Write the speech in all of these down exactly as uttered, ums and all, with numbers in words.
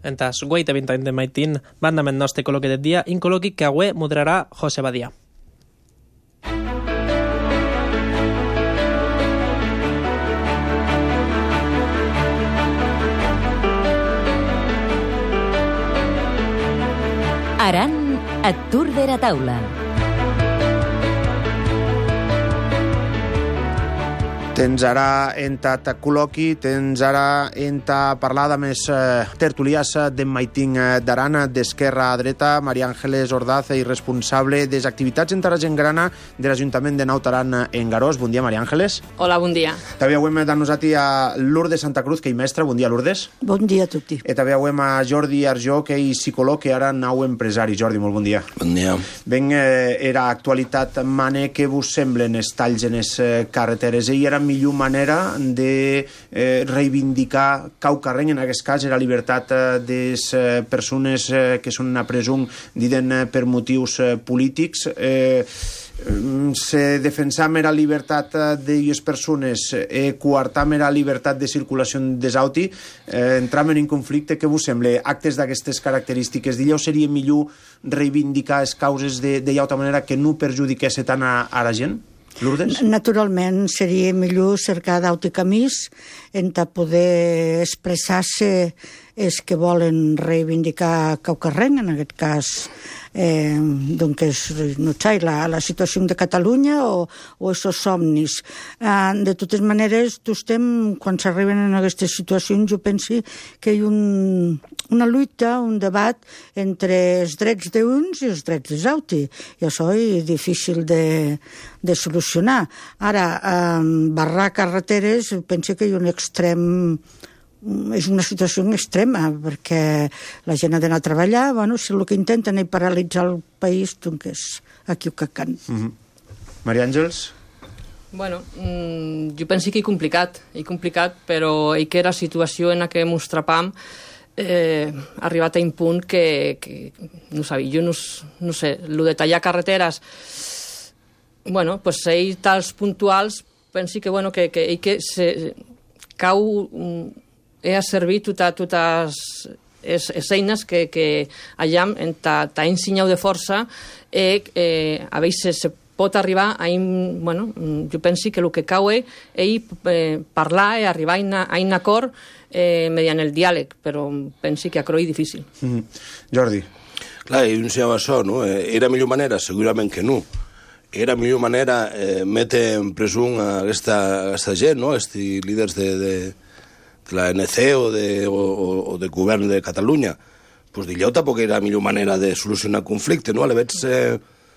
Entas guaita vinta de maitin, bandamen nostre col·loqui del dia, in col·loqui que avui moderarà José Badia. Aran et Tour de la Taula. Tens ara entat col·loqui, tens ara enta parlada més eh, tertulias d'en Maiting d'Arana, d'esquerra a dreta, Maria Àngeles Ordaz, i responsable des activitats enta la gent grana de l'Ajuntament de Naut Aran en Garós. Bon dia, Maria Àngeles. Hola, bon dia. També avui hem d'anosati a Lourdes Santa Cruz, que hi mestra. Bon dia, Lourdes. Bon dia a tutti. I també avui a Jordi Arjó, que hi psicòleg, que ara nau empresari. Jordi, molt bon dia. Bon dia. Ben, eh, era actualitat, mane, que vos semblen els talls en les eh, carreteres? I era millor manera de eh, reivindicar caucarreny, en aquest cas, la llibertat eh, de les eh, persones eh, que són a presum, diden eh, per motius eh, polítics. Eh, se defensam la llibertat de les persones e coartam la llibertat de circulació des auti, eh, entram en un conflicte. Que vos sembla? Actes d'aquestes característiques, dieu seria millor reivindicar les causes de, de llauta manera que no perjudiqués tant a, a la gent? Lourdes? Naturalment, seria millor cercar d'auti camins en poder expressar-se els que volen reivindicar caucarreny, en aquest cas eh, doncs, no sé, la, la situació de Catalunya o, o esos somnis. Eh, de totes maneres, tu estem, quan s'arriben en aquestes situacions, jo penso que hi ha un, una lluita, un debat entre els drets d'uns i els drets dels altres, i això és difícil de, de solucionar. Ara, eh, barrar carreteres, penso que hi ha un extrem, és una situació extrema, perquè la gent ha d'anar a treballar, bueno, si el que intenten és paralitzar el país, doncs és aquí ho que can. Mm-hmm. Maria Àngels? Bueno, mmm, jo penso que és complicat, és complicat, però és que la situació en la que ens trapam eh, ha arribat a un punt que, que no sabia, jo no, no sé, el de tallar carreteres, bueno, pues hay tals puntuals, penso que, bueno, que, que, que se, cau... Um, he servit totes totes les eines que, que allà t'ha ensenyat de força i eh, a vegades se pot arribar a un, bueno, jo penso que el que cau és eh, parlar i arribar a un acord eh, mediant el diàleg, però penso que això és difícil. Mm-hmm. Jordi? Clar, jo ensenyava això, no? Era millor manera? Segurament que no. Era millor manera eh, metre en presum a aquesta, a aquesta gent, no? Aquests líders de, de, de la N C o de, o, o de govern de Catalunya. Pues dilleu tampoc era la millor manera de solucionar el conflicte, no? A la veig eh,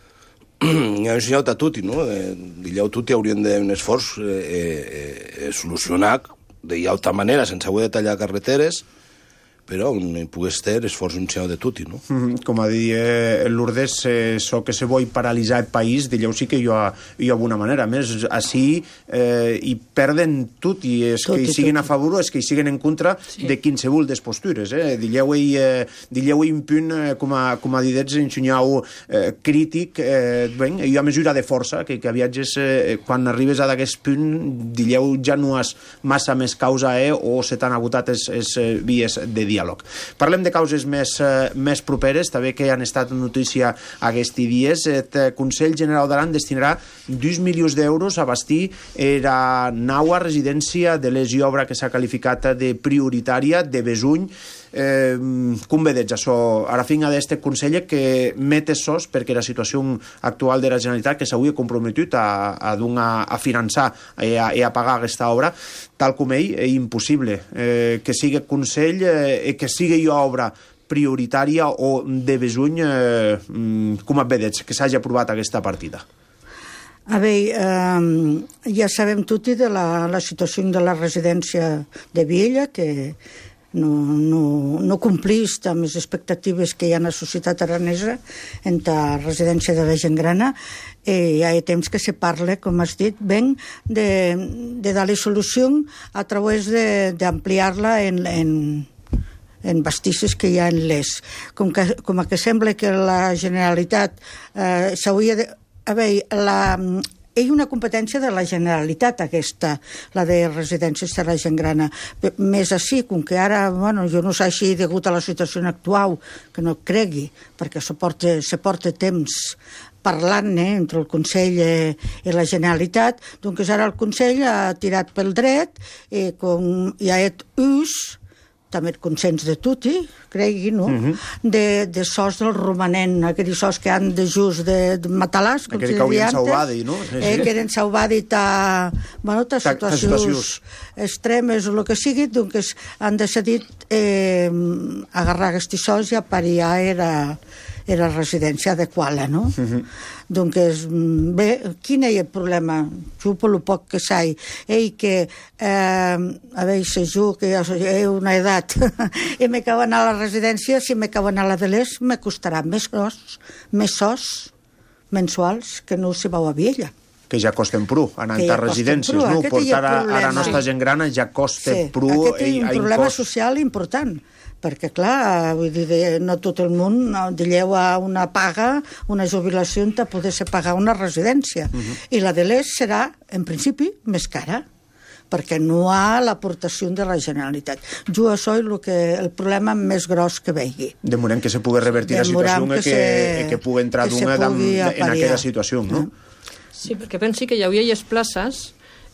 ja he ensenyat a tutti, no? Eh, dilleu tutti haurien d'un esforç eh, eh, eh, solucionar de llauta manera, sense haver de tallar carreteres, però on pogués ter esforç ensenyat de tutti, no? Mm-hmm. Com a dir eh, Lourdes, eh, so que se vol paralitzar el país, dilleu sí que hi ha, hi ha alguna manera. A més, així eh, hi perden tot, i és tot, que hi siguin tot. A favor o és que hi siguin en contra sí. De qualsevol des postures. Eh? Dilleu-hi eh, dilleu un punt, eh, com, a, com a didets, ensenyau eh, crític, eh, ben, hi ha mesura de força, que, que viatges, eh, quan arribes a d'aquest punt, dilleu ja no has massa més causa eh, o se t'han agotat les eh, vies de dia. Diàleg. Parlem de causes més, eh, més properes, també que han estat notícia aquests dies. El Consell General d'Aran destinarà dos milions d'euros a bastir la nova residència de les i obra que s'ha qualificat de prioritària de Besuny. Eh, com vedets això a la finca d'este Consell que mete sos perquè la situació actual de la Generalitat que s'hauria comprometut a, a, donar, a finançar i a, a pagar aquesta obra tal com ell és impossible eh, que sigui Consell i eh, que sigui obra prioritària o de Besuny eh, com a vedets que s'hagi aprovat aquesta partida. A veure, eh, ja sabem tutti de la, la situació de la residència de Viella, que no, no, no complís amb les expectatives que hi ha a la societat aranesa en la residència de la gent grana. Eh, hi ha temps que se parla, com has dit, ben de, de dar-li solució a través d'ampliar-la en, en, en bastisses que hi ha en l'est. Com que, com que sembla que la Generalitat eh, s'hauria de... A veure, la, hi ha una competència de la Generalitat aquesta, la de residències de la gent grana. Més així, com que ara, bueno, jo no sé si degut a la situació actual, que no cregui, perquè se porta, se porta temps parlant eh, entre el Consell eh, i la Generalitat, doncs ara el Consell ha tirat pel dret i com hi ha et ús, també el consens de tutti, cregui, no? Uh -huh. de, de sos del romanent, aquells sos que han de just de, de matalàs, com Aquell se que haurien deia antes, salvadi, no? Sí, sí. Eh, que eren salvadi ta, bueno, ta, ta situacions, situacions extremes o el que sigui, doncs han decidit eh, agarrar aquests sos i apariar era era residència adequada, no? Uh -huh. Doncs, bé, quin és el problema? Jo, per lo poc que sei, ell que, eh, a veure, jo, que ja he una edat, i me cau anar a la residència, si me cau anar a la de l'Est, me costarà més sos, més sos mensuals que no si vau a Viella. Que ja costen prou, anar a residències, no? Portar a la nostra gent gran ja costa prou. Aquest és un problema social important, perquè, clar, vull dir, no tot el món dilleu a una paga, una jubilació on poder ser pagar una residència. Uh -huh. I la de l'Est serà, en principi, més cara, perquè no ha l'aportació de la Generalitat. Jo això és el, que, el problema més gros que vegi. Demorem que se pugui revertir la situació que, que, que pugui entrar d'una en aquella situació, no? Eh? Sí, perquè pensi que hi havia les places,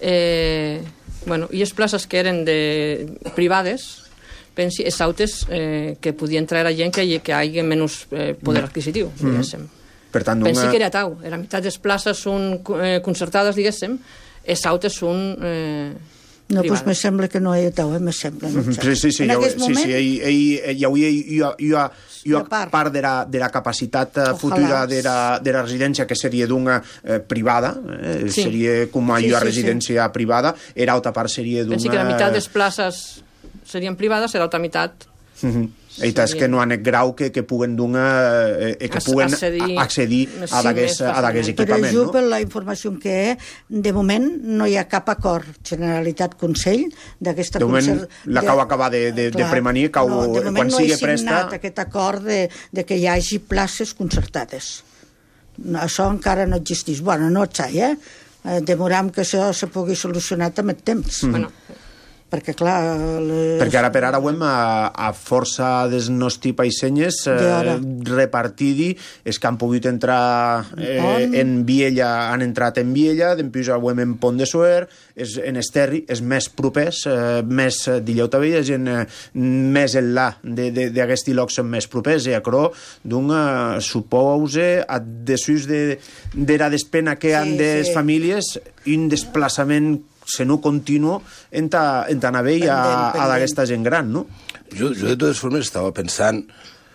eh, bueno, i les places que eren de privades, pensi, els autes eh, que podia entrar a gent que, que hi hagi menys eh, poder adquisitiu, mm. diguéssim. Per tant, pensi una... que era tau, la meitat de les places són eh, concertades, diguéssim, els autes són eh, no, privades. Doncs me sembla que no hi ha tau, eh, me sembla. No? Mm-hmm. Sí, sí, sí, ja, sí, moment... sí, ell, ell, hi hauria hi ha, hi ha, hi ha part, part de, la, de la capacitat Ojalà. futura de la, de la residència que seria d'una eh, privada, eh, sí. seria com a sí, sí, residència sí. privada, era altra part seria d'una... Pensi que la meitat de les places serien privades, l'altra meitat... Mm-hmm. I és que no han et grau que, que puguen donar eh, que puguen accedir, accedir a d'aquest equipament. Però jo, no? per la informació que he, de moment no hi ha cap acord Generalitat-Consell d'aquesta... De moment l'acau de... acabar de, de, de premanir, cau, no, de moment quan no sigui presta... no he signat aquest acord de, de que hi hagi places concertades. No, això encara no existeix. Bueno, no et sei, eh? Demoram que això se pugui solucionar també el temps. Mm. Bueno, perquè, clar... Les... Perquè ara per ara ho hem a, a força dels nostres païsenyes eh, repartir-hi, és que han pogut entrar eh, en Viella, han entrat en Viella, després ho hem en Pont de Suert, és, en Esterri, és més propers, eh, més, dilleu també, és en, eh, més enllà d'aquests llocs són més propers, i a Cro, doncs, eh, supose, a desús de, de la despena que han sí, les sí. famílies, un desplaçament se no continuo en anar bé a, a d'aquesta gent gran, no? Jo, jo de totes formes estava pensant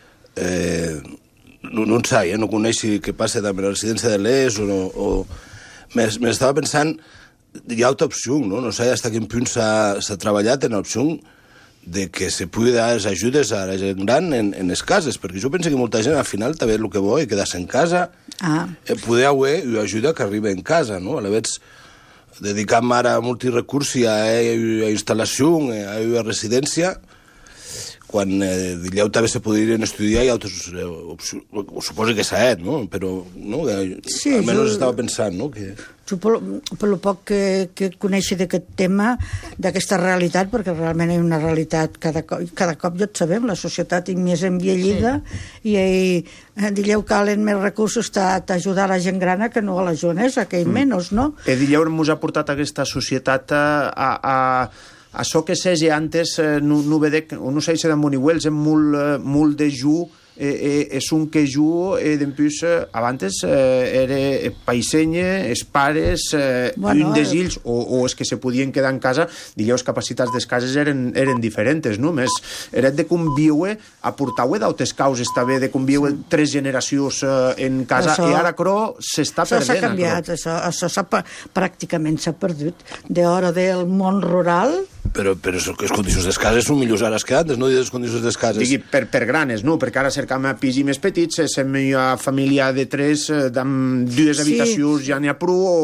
eh, no, no en sé, eh, no coneix què passa amb la residència de l'Est o no, o m'estava pensant hi ha altra opció, no? No sé fins a quin punt s'ha treballat en l'opció de que se pugui dar les ajudes a la gent gran en, en les cases, perquè jo penso que molta gent al final també el que vol és quedar-se en casa, ah. eh, poder haver ajuda que arriba en casa, no? A la vegada dedicant ara molt recurs a, a instal·lació, a, a residència, quan eh, dilleu també se podrien estudiar i altres eh, opcions, suposo que s'ha et, no? Però no? Sí, almenys jo, estava pensant, no? Que... Jo, per, per lo poc que, que coneixi d'aquest tema, d'aquesta realitat, perquè realment hi ha una realitat, cada cop, cada cop ja et sabem, la societat és més envellida sí. i eh, dilleu calen més recursos t'ajudar a la gent grana que no a la jovenesa, que hi mm. menys, no? Eh, dilleu ens ha portat aquesta societat a... a, a això que seja antes eh, no, no vedec, o no sé si de Moniuels és molt, eh, molt de ju eh, eh, és un que ju eh, d'empús eh, abans eh, era paisenya, els pares eh, bueno, un dels ills, o, o és que se podien quedar en casa, diríeu, les capacitats des cases eren, eren diferents, no? Més, era de conviure, aportar-ho d'altres causes també, de conviure sí. tres generacions eh, en casa, això, i ara cro s'està perdent. Això s'ha canviat, això, això s'ha, pràcticament s'ha perdut. D'hora del món rural... Però, però les condicions des cases són millors ara que antes, no? Les condicions des cases... Digui, per, per granes, no? Perquè ara cercam a pis més petits, sem una família de tres, amb dues sí. habitacions ja n'hi ha prou, o...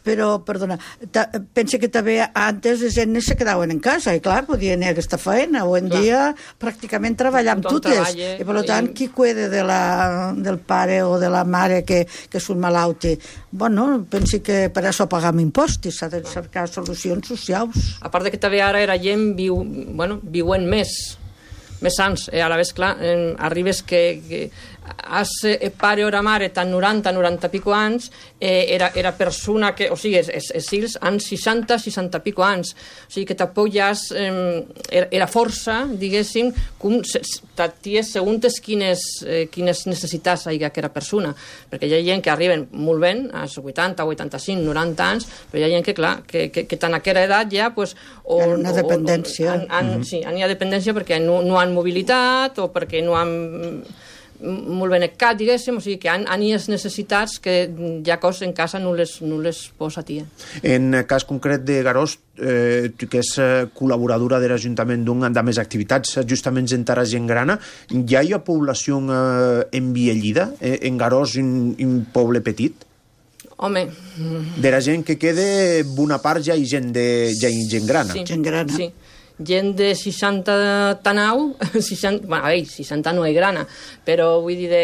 però, perdona, pensa que també antes les gent se quedaven en casa, i clar, podien anar a aquesta feina. Avui en dia pràcticament treballar amb totes. I per tant, qui cuida de la, del pare o de la mare que, que és un malauti? Bueno, pensi que per això pagam impostos, s'ha de cercar solucions socials. A part de que també ara la gent viu, bueno, viuen més, més sans. Eh, a la vegada, clar, eh, arribes que... que has eh, pare o la mare tan noranta, noranta pico anys, eh, era, era persona que, o sigui, els, els fills han seixanta, seixanta pico anys, o sigui que tampoc ja has, eh, era, era força, diguéssim, com t'aties segons quines, eh, quines necessitats hi ha aquella persona, perquè hi ha gent que arriben molt ben, als vuitanta, vuitanta-cinc, noranta anys, però hi ha gent que, clar, que, que, que tan a aquella edat ja, pues, o, hi ha una dependència. O, han, han, mm-hmm. Sí, hi ha dependència perquè no, no han mobilitat o perquè no han molt benecat, diguéssim, o sigui que han, han les necessitats que ja cos en casa no les, no les posa tia. En cas concret de Garòs, eh, que és col·laboradora de l'Ajuntament d'una de més activitats, justament en Tara gent grana, hi ha població eh, enviellida eh, en Garòs, un, un poble petit? Home... De la gent que queda, bona part ja hi gent, de, ja hi gent grana. Sí, gent grana. Sí. Gent de seixanta tanau, seixanta, bueno, ei, seixanta no és grana, però vull dir de...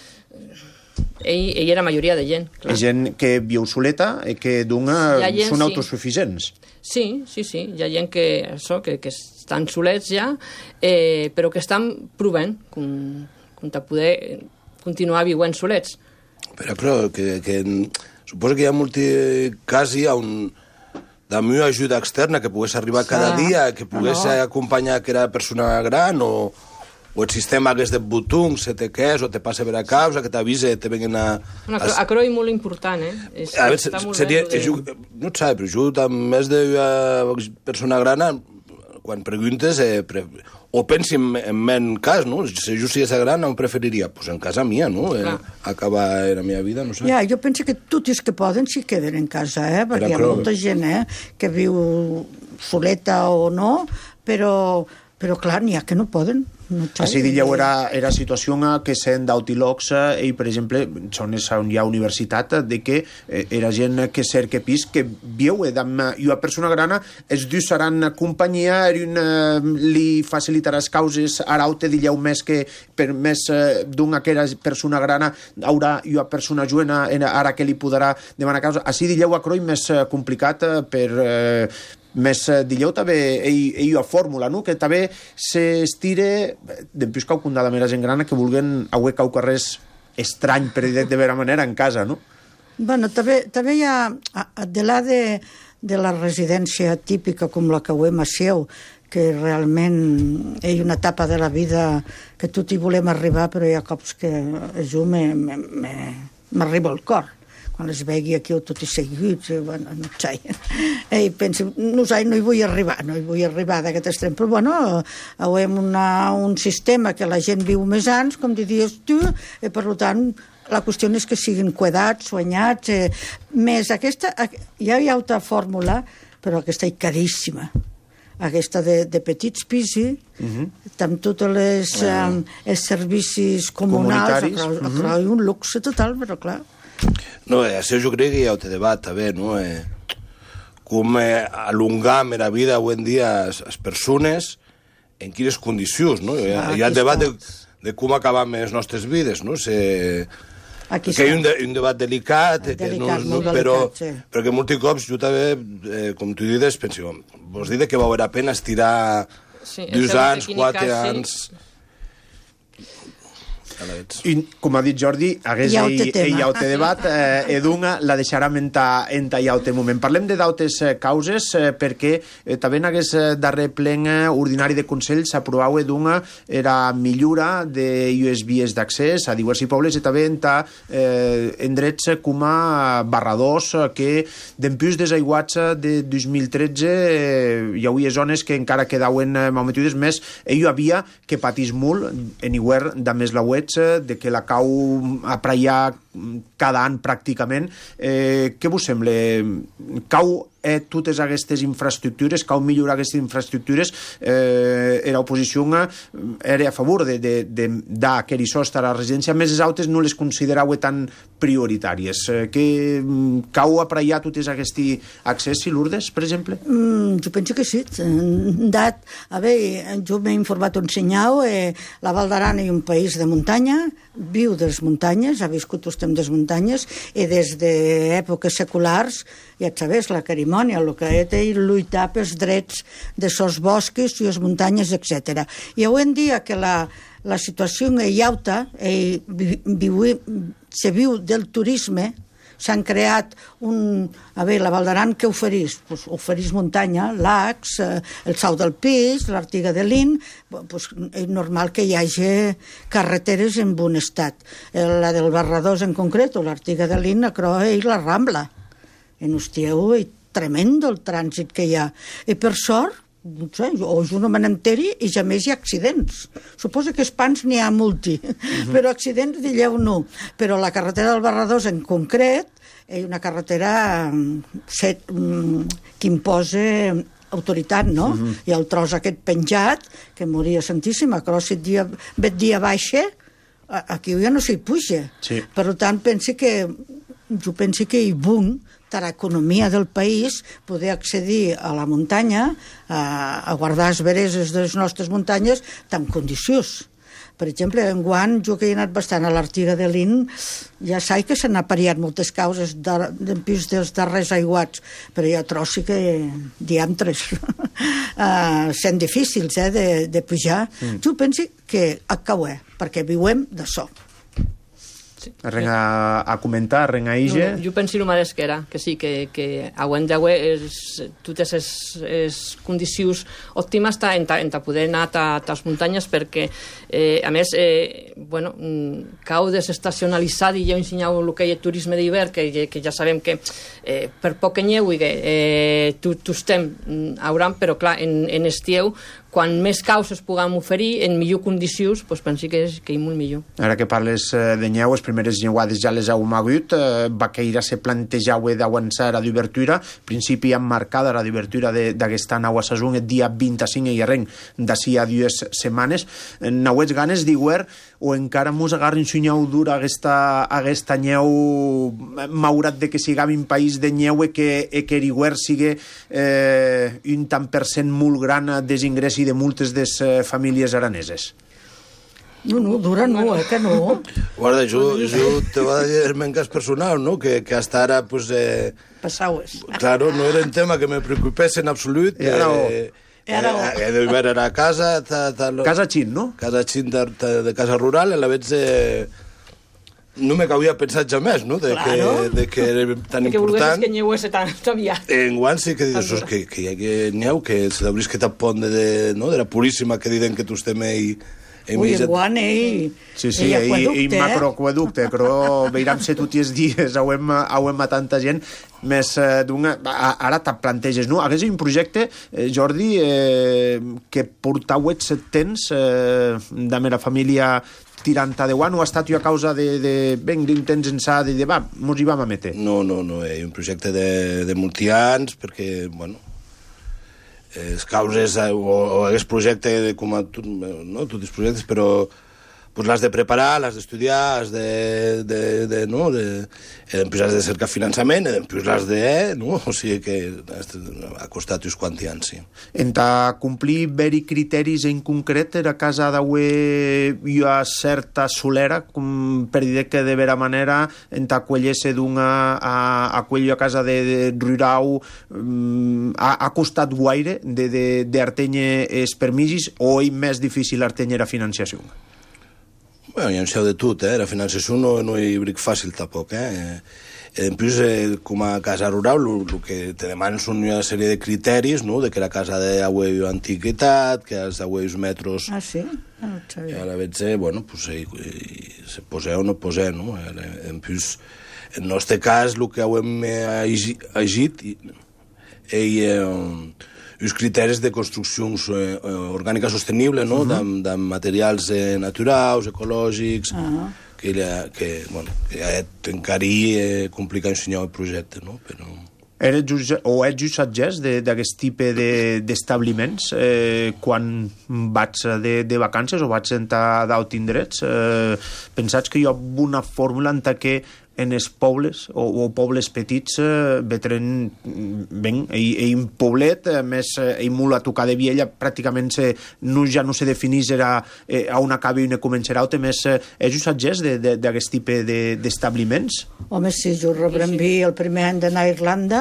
Ell, ell era majoria de gent, clar. Gent que viu soleta i que d'una gent, són sí. autosuficients. Sí, sí, sí, hi ha gent que, això, que, que estan solets ja, eh, però que estan provant com, com de poder continuar vivint solets. Però, però que, que suposo que hi ha molti casos on la meva ajuda externa, que pogués arribar sí. cada dia, que pogués no. acompanyar aquella persona gran, o, o el sistema hagués de botons, se te qués, o te passa per a causa, que t'avise, te venguen a... Bueno, a... a Croi molt important, eh? És, a veure, seria, de... jo, no et sabe, però jo també més de uh, persona grana, quan preguntes, eh, pre... o pensi en, en men cas, no? Si jo sigués gran, em preferiria, pues en casa mia, no? Eh, acabar la meva vida, no sé. Ja, jo penso que tots els que poden s'hi queden en casa, eh? Perquè hi ha molta gent, eh? Que viu soleta o no, però, però clar, n'hi ha que no poden. No Així dilleu era, era situació que sent d'autilocs i, per exemple, on hi ha universitat, de que era gent que cerca pis, que viu, i una persona grana es diu seran companyia, li facilitarà les causes, ara te dilleu més que per més d'una que era persona grana haurà una persona joven ara que li podrà demanar causa. Així dilleu a Croi més complicat per... més dilleu també hi ha fórmula, no? Que també s'estire després cau condada més gent grana que vulguen haver cau carrers estrany, per dir de vera manera, en casa, no? Bueno, també, també hi ha, de la de, de la residència típica com la que ho hem a Seu, que realment hi ha una etapa de la vida que tot hi volem arribar, però hi ha cops que jo m'arriba al cor. Quan les vegi aquí tot i seguit, bueno, no sé. I penso, no sé, no hi vull arribar, no hi vull arribar d'aquest extrem, però bueno, hem una, un sistema que la gent viu més anys, com diries tu, i per tant, la qüestió és que siguin cuidats, soanyats, eh, més aquesta, ja hi ha altra fórmula, però aquesta és caríssima. Aquesta de, de petits pisos, uh-huh. amb tots les, uh, els servicis comunals, a uh-huh. un luxe total, però clar. No, això jo crec que hi ha un debat també, no? Eh, com eh, allongam la vida avui en dia les persones en quines condicions, no? Hi ha, hi ha el debat de, de com acabam les nostres vides, no? Se, que hi ha un, de, un debat delicat, que delicat no, no, però, delicat, sí. Però que molts cops jo també, eh, com tu dius, penso, vos dic que va haver la pena estirar sí, dos anys, quatre anys... I, com ha dit Jordi, hagués ell, ell ja té debat, eh, Edunga la deixarà en ta iaute moment. Parlem de dautes eh, causes, eh, perquè eh, també en hagués eh, darrer plen ordinari de Consell s'aprovau Edunga era millora de les vies d'accés a diversos pobles i també en ta eh, en drets com a barradors que d'empús desaiguats de dos mil tretze eh, hi havia zones que encara quedaven eh, malmetudes més, ell havia que patís molt en iguer de més la web de que la cau a praiar cada any pràcticament. Eh, què vos sembla? Cau eh, totes aquestes infraestructures, cau millorar aquestes infraestructures, eh, era oposició era a favor de, de, de dar aquell sostre a la residència, més les altres no les considerau tan prioritàries. Eh, que cau a praiar totes aquests accessi, Lourdes, per exemple? Mm, jo penso que sí. Dat, a veure, jo m'he informat un senyal, eh, la Val d'Aran és un país de muntanya, viu de les muntanyes, ha viscut el temps de les muntanyes, i des d'èpoques seculars, ja et sabes, la cerimònia, el que és lluitar pels drets de sos boscos i les muntanyes, etcètera. I avui en dia que la, la situació és alta, eh, viu, se viu del turisme, s'han creat un... A veure, la Val d'Aran què oferís? Pues oferís muntanya, lacs, eh, el Sau del Pis, l'Artiga de Lin, pues és normal que hi hagi carreteres en bon estat. Eh, la del Barradós en concret, o l'Artiga de Lin, a Croa i la Rambla. En Hostieu és tremendo el trànsit que hi ha. I per sort, no sé, o jo no me n'enteri i ja més hi ha accidents. Suposo que espans n'hi ha multi, uh-huh. però accidents d'illeu no. Però la carretera del Barradós en concret és una carretera set, que imposa autoritat, no? Uh-huh. I el tros aquest penjat, que moria santíssima, però si et dia, vet dia baixa, aquí ja no s'hi puja. Sí. Per tant, penso que jo penso que hi bon a l'economia del país poder accedir a la muntanya, a, a guardar les vereses de les nostres muntanyes en condicions. Per exemple, enguany, jo que he anat bastant a l'Artiga de Lin, ja saps que s'han apariat moltes causes de, de pis dels darrers aiguats, però hi ha trossi que diantres uh, sent difícils eh, de, de pujar. Mm. Jo penso que a cauer, perquè viuem de so. Sí. Ren a, a comentar, ren a ige? No, no, jo penso el mateix que era, que sí, que, que aguant d'agua totes les condicions òptimes en ta, en ta poder anar a les muntanyes perquè, eh, a més, eh, bueno, cau desestacionalitzat i ja ensenyau el que hi ha turisme d'hivern, que, que ja sabem que eh, per poc que nyeu i que eh, tu, tu estem hauran, però clar, en, en estieu quan més causes puguem oferir en millor condicions, doncs penso que és, que és molt millor. Ara que parles de nyeu, les primeres nyeuades ja les heu magut, eh, va caire se plantejava d'avançar a d'obertura, principi emmarcada la d'obertura d'aquesta nova saison el dia vint-i-cinc i arrenc d'ací a dues setmanes. Nauets ganes d'iguer o encara mos agarrin sunyau dura aquesta, aquesta nyeu maurat de que sigam un país de nyeu i que, e que l'iguer sigui eh, un tant per cent molt gran desingrés de moltes de les eh, famílies araneses. No, no, dura no, eh, que no. Guarda, jo, jo te va dir en cas personal, no? Que, que hasta ara, pues... Eh, Passaues. Claro, no era un tema que me preocupés en absolut. I ara eh, eh, eh, de ver era a casa... Ta, ta, lo, casa xin, no? Casa xin de, de casa rural, a la vez... Eh, no me cabia pensar jamés, no? De, claro. que, de que era tan de que important. Que volguessis que nyeués tan aviat. En guant sí que dius, que, que hi ha que nyeu, que se d'obris que tapon de, de, no? de la puríssima que diuen que tu estem ahí... Ui, en guant, ell... Sí, sí, ell macroaqueducte, però veiram se tots els dies hauem, hauem a tanta gent, més eh, d'una... Ara te planteges, no? Aquest és un projecte, eh, Jordi, eh, que portauet set temps eh, de mera família tirant a deu anys, o ha estat jo a causa de, de ben d'intents ençà, de, de va, mos hi vam a meter? No, no, no, és un projecte de, de multians, perquè, bueno, les causes o, o aquest projecte de, com a tot, no, tots els projectes, però pues l'has de preparar, l'has d'estudiar, has de, de, de, no, de, després has de cercar finançament, després l'has de, eh, no, o sigui que ha costat uns quants anys, sí. En ta complir veri criteris en concret, era casa d'auer hi ha certa solera, com per dir que de vera manera, en ta quellesse d'una a, a quello a casa de, de Rurau, um, ha, ha costat guaire de, de, de artenye els permisos o és més difícil artenye la financiació? Bueno, hi ha un seu de tot, eh? La financiació no, no hi bric fàcil, tampoc, eh? En plus, eh, com a casa rural, el que te demanen són una sèrie de criteris, no?, de que la casa d'aigua i antiguitat, que els d'aigua i els metros... Ah, sí? Ah, no sabia. I a la vegada, bueno, pues, eh, se poseu o no poseu, no? En plus, en el nostre cas, el que hem agit és els criteris de construccions eh, orgàniques sostenibles, no? Uh -huh. de, de materials eh, naturals, ecològics, uh -huh. que ella, que, bueno, que encara eh, complicar ensenyar el projecte, no? Però... Eres just, o ets just adgès d'aquest tipus d'establiments de, eh, quan vaig de, de vacances o vaig entrar d'altres indrets? Eh, pensats que hi ha una fórmula en què en els pobles o, o pobles petits eh, vetren ben, i, i un poblet eh, més eh, i molt a tocar de viella pràcticament se, no, ja no se definís era, eh, a una acaba i una començarà altra més eh, és just adgès d'aquest tipus d'establiments? Home, sí, jo rebrem vi el primer any d'anar a Irlanda.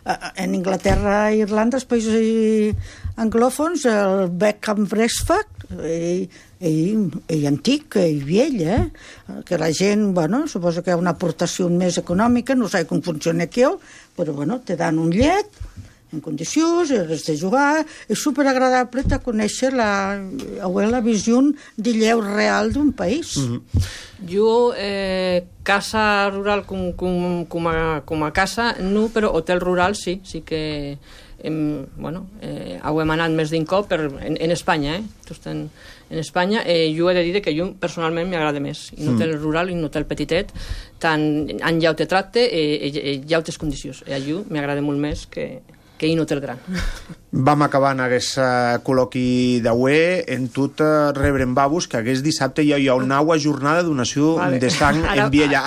En Inglaterra i Irlanda, els països anglòfons, el bed and breakfast, i, i, i antic, i vell, eh? Que la gent, bueno, suposo que hi ha una aportació més econòmica, no sé com funciona aquí, però, bueno, te dan un llet, en condicions, has de jugar, és superagradable de conèixer la, la visió de lleu real d'un país. Mm-hmm. Jo, eh, casa rural com, com, com, a, com a casa, no, però hotel rural sí, sí que hem, bueno, eh, hem anat més d'un cop per, en, en Espanya, eh? Tot en, en Espanya, eh, jo he de dir que jo personalment m'agrada més un hotel mm. rural i un hotel petitet, tant en llaute tracte i eh, eh, llautes condicions. Eh, a jo m'agrada molt més que que hi un hotel gran. Vam acabar en aquest uh, col·loqui d'avui en tot uh, rebrem babus que aquest dissabte hi ha, hi ha una nova jornada de donació vale. de sang ara, en Viella.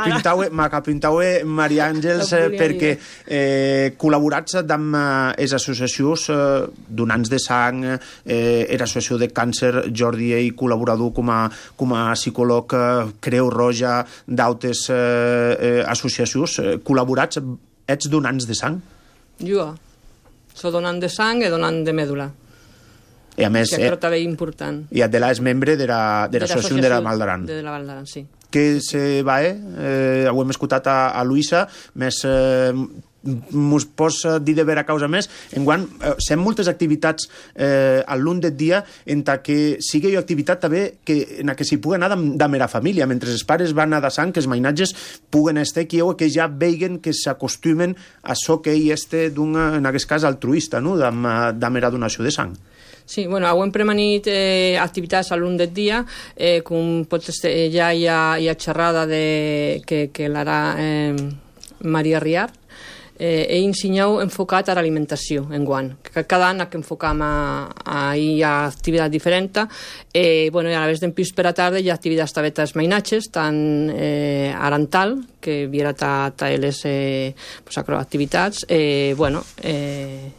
M'acapintaue Maria Àngels eh, perquè eh, col·laborats amb eh, les associacions eh, donants de sang, eh, l'associació de càncer, Jordi i col·laborador com a, com a psicòleg eh, Creu Roja d'altres eh, eh, associacions. Eh, col·laborats, ets donants de sang? Jo, soc donant de sang i donant de mèdula. I a més... Que crec també important. I Adela és membre de l'associació de, de la Val d'Aran. De la Val d'Aran, sí. Que se va, eh? eh ho hem escoltat a, a Luisa, més... Eh, mos pots dir de vera causa més enguany, eh, sem moltes activitats eh, al lung del dia en que sigui activitat també que, en què s'hi puguen anar amb, amb la família mentre els pares van anar de sang, que els mainatges puguen estar aquí o que ja veguen que s'acostumen a això que ell este d'un, en aquest cas altruista, no? amb, amb la donació de sang. Sí, bueno, hem premanit eh, activitats al lung del dia, eh, com pot ser, ja hi ha, hi ha xerrada de, que, que l'harà eh, Maria Riar. Eh, he ensenyat enfocat a l'alimentació en guant. Cada any que enfocam a, a, hi ha activitat diferent. Eh, bueno, a la vez d'en pis per a tarda hi ha activitats també als mainatges, tant eh, arantal, que viera ta, ta les eh, pues, activitats, eh, bueno, eh,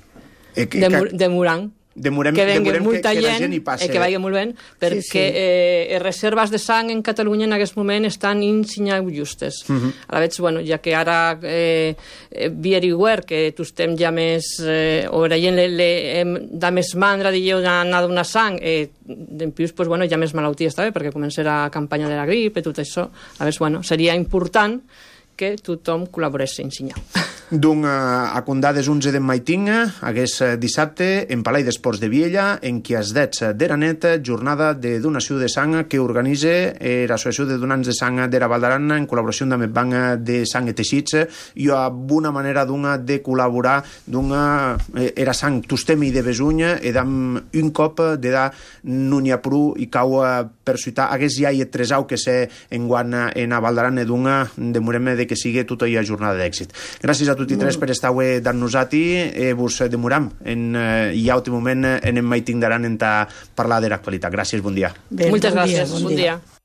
eh, que, de, de Murang. Demorem, que vengui demorem molta que, que gent, la gent hi passi. Eh, que vagi molt bé, perquè sí, sí. Eh, reserves de sang en Catalunya en aquest moment estan insinyant justes. Uh -huh. A la vegada, bueno, ja que ara eh, Vieriwer, que tu estem ja més, eh, o la gent le, le, eh, da més mandra, digueu, d'anar a donar sang, eh, en plus, pues, bueno, ja més malalties també, perquè començarà la campanya de la grip i tot això. A veure, bueno, seria important que tothom col·laborés a ensenyar. D'un uh, a condades onze de maiting, aquest dissabte, en Palai d'Esports de Viella, en qui es dets d'Eranet, jornada de donació de sang que organitza eh, l'Associació de Donants de Sang de la Val d'Aran en col·laboració amb el Banc de Sang i Teixits. I una manera d'una de col·laborar d'una eh, era sang tostemi de besunya i d'am un cop de da no n'hi ha prou i cau per ciutar hagués ja i tresau que sé en guant en a Val d'Aran d'una demorem de que sigui tota la jornada d'èxit. Gràcies a tots i tres per estar avui d'annos-ati. Eh, vos demoram en eh, hi ha un moment en el maiting d'Aran en ta parlar de l'actualitat. Gràcies, bon dia. Bé, Moltes bon gràcies, dia, bon, bon dia. dia.